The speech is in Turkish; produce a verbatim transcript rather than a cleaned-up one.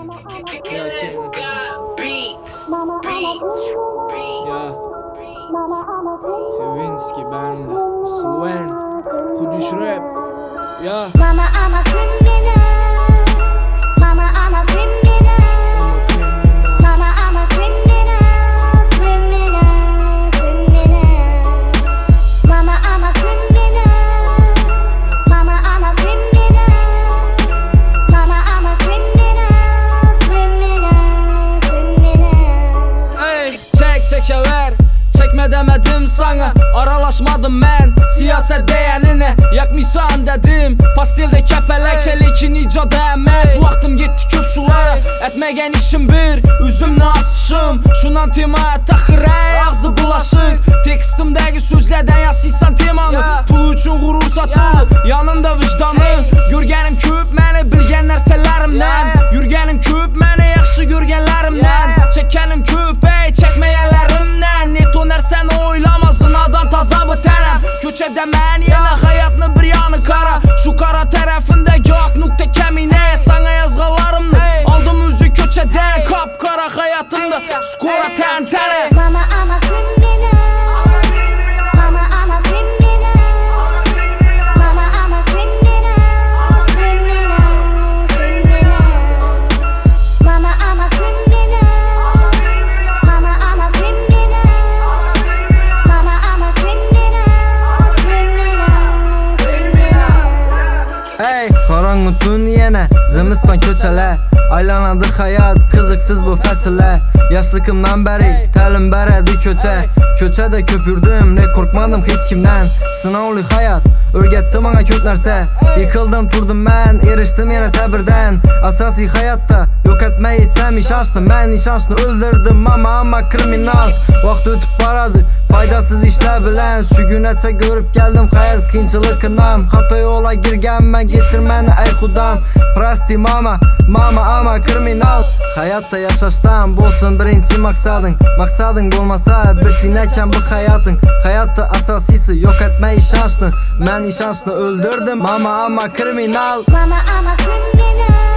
Ja, Ховинский банда, Слуэн, Худиш рэп, ja. Mama, I'm a criminal. Mama, I'm a criminal. Mama, I'm a criminal, criminal, criminal. Mama, I'm a criminal. Mama, I'm a criminal. Mama, I'm a criminal, criminal, criminal. Ey, çek çeke ver. Çekme demedim sana, aralaşmadım ben. Siyaset değenine yakmışsan dedim. Pastilde kepelek elikin icad emez. Vaktim gitti köp sulara, etmegen işim bir. Üzümle asışım, şunan tema takırey. Ağzı bulaşık, tekstimdeki sözlerden yazıysan temanı. Pul üçün gurur satıldı, yanında vicdanı. Görgenim köp məni, bilgen nərsələrimdən. Yürgenim köp məni, yaxşı görgenlərimdən. Çekenim köp ey, çekmeyenlerimden. Neto nərsən oylamazın, adan taza bu tərəm. Köç edəmən yenə hayatını bir yanı kara. Şu kara tərəfində yok nokta kemine. Sana yazğalarımdı, aldım üzü köç edən. Kap kara hayatımda, skora təntənə. Mama, I'm a criminal. Mama, I'm a criminal. Mama, I'm a criminal, criminal, criminal. Mama, I'm a criminal. Mama, I'm a criminal. Mama, I'm a criminal, criminal, criminal. Ey karanlık tün yine zimistan köçele. Aylanadı hayat kızıksız bu fəsile. Yaşlıkımdan beri təlim bərədi köçə. Köçə də köpürdüm, ne korkmadım hiç kimdən. Sınavlı hayat öğretti bana köt нәрsə. Yıkıldım turdum ben, eriştim yine səbirdən. Asasi hayatta yok etmeyi içəm iş açtım. Ben iş açtım öldürdüm ama ama kriminal. Vaxt ötüp baradı, faydasız işlə bilən. Şu günəçə görüp geldim hayat kıyınçılıkından. Hata yola girgən ben geçirməni ey xudam. Prosti mama, mama ama kriminal. Hayatta yaşaşdan bolsun birinci maksadın. Maksadın olmasa bir tinəkən bu hayatın. Hayatta asasisi yok etme iş açtın. Ben iş açtım öldürdüm mama ama kriminal. Mama, I'm a criminal.